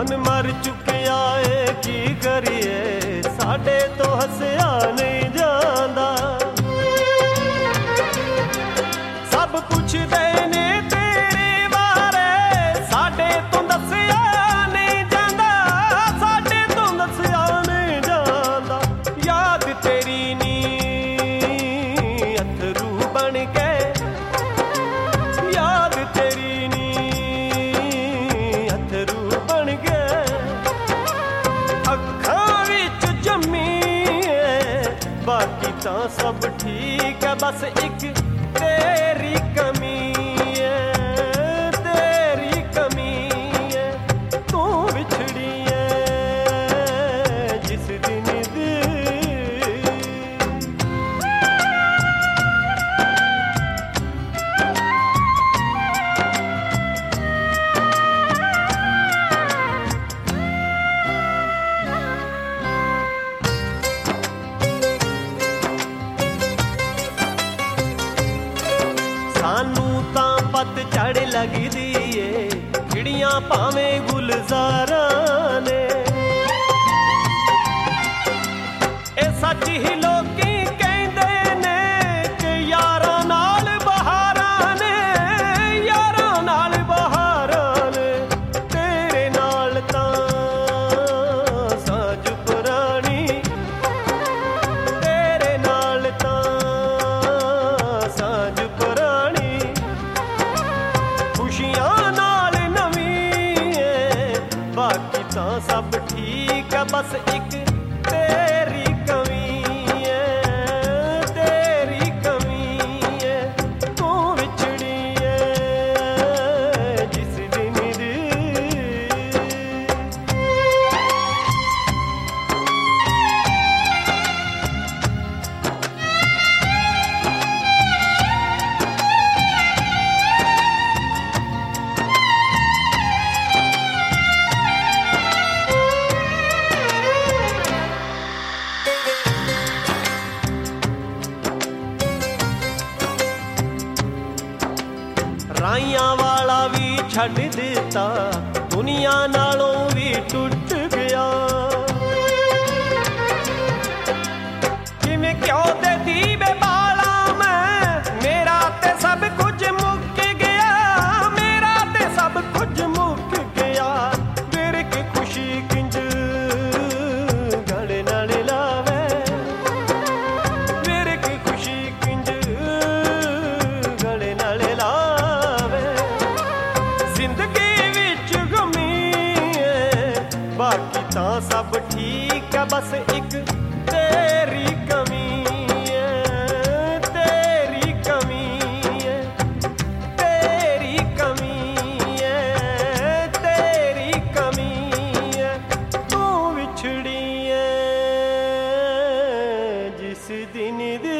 मन मर चुकिया है की करिए साडे तो हसिया नहीं जांदा सब कुछ देने तेरे बारे साडे तो दसिया नहीं जांदा साडे तो दसिया नहीं जांदा याद तेरी नी अथरू बन के याद तेरी नी अथरू बन के अखां विच जम्मी है बाकी तां सब ठीक है बस एक तेरी कमी है तेरी कमी है तू बिछड़ी है जिस दिन दी सानू तां पतझड़ लगदी ए चिड़ियां भावें गुलजारां ने ए सच ही लोकी कहंदे ने कि यारां नाल बहारां ने यारां नाल बहारां ने तेरे नाल तां सांझ पुरानी तेरे नाल तां सांझ पुरानी खुशियां नाल नवीं है बाकी तां सब ठीक है बस एक तेरी कमी है तेरी कमी है तू विछड़ी है जिस दिन दी राइयां वाला भी छड़ दिता दुनिया नालों भी टुट गया किवें क्यों दे दीवे बाला मैं मेरा ते सब कुछ मुक गया मेरा ते सब कुछ मुक गया मेरे की खुशी किंज गले नाल लावे मेरे की खुशी किंज गले नाल लावे जिंदगी विच गमी है बाकी तां सब ठीक है बस एक तेरी कमी है तेरी कमी है तेरी कमी है तेरी कमी है तू विछड़ी है जिस दिन दी